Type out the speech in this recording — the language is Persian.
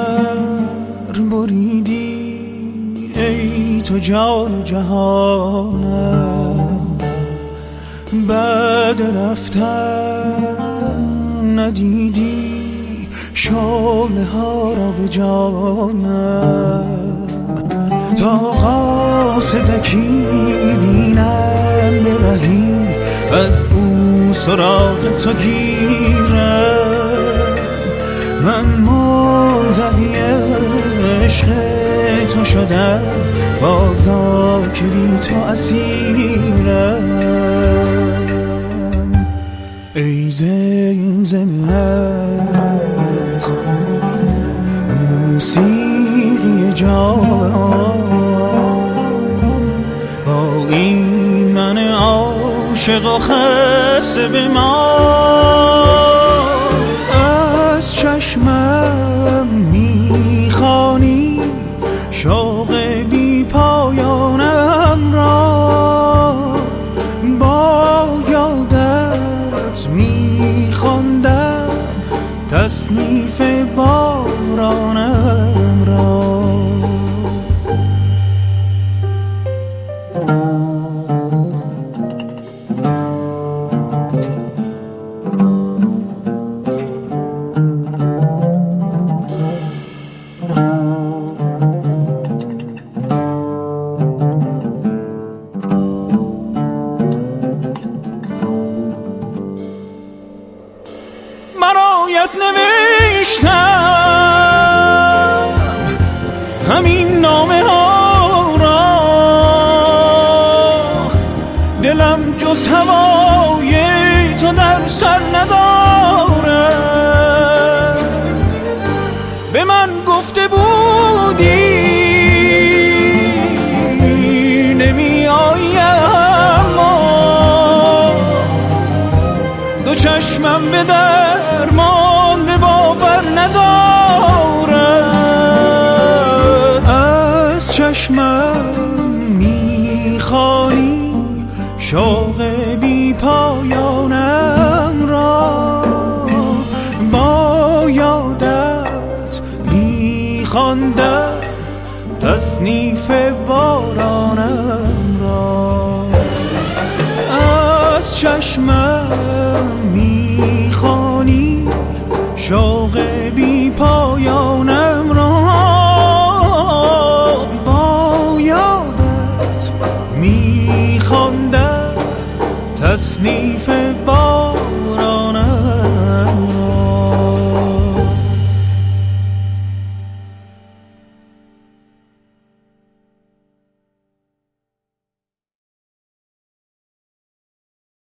پر بریدی ای تو جان و جهانم، بعد رفتن ندیدی شعله ها را به جانم. تا قاصدکی بینم برهی از او سراغ تو گیرم، من منزوی عشق تو شدم، بازا که بی تو اسیرم. ای زمزمت موسیقی جان، با این من عاشق و خسته به ما، از چشمم میخوانی شوق بی پایانم را، با یادت میخواندم تصنیف بارانم را. برایت نوشتم همین نامه ها را، دلم جز هوای تو در سر ندارد. به من گفته بودی نمی آیم، دو چشمم به درمانده باور ندارد. از چشمم میخوانی شوق بی پایانم را، با یادت میخواندم تصنیف بارانم را. از چشمم میخوانی شوق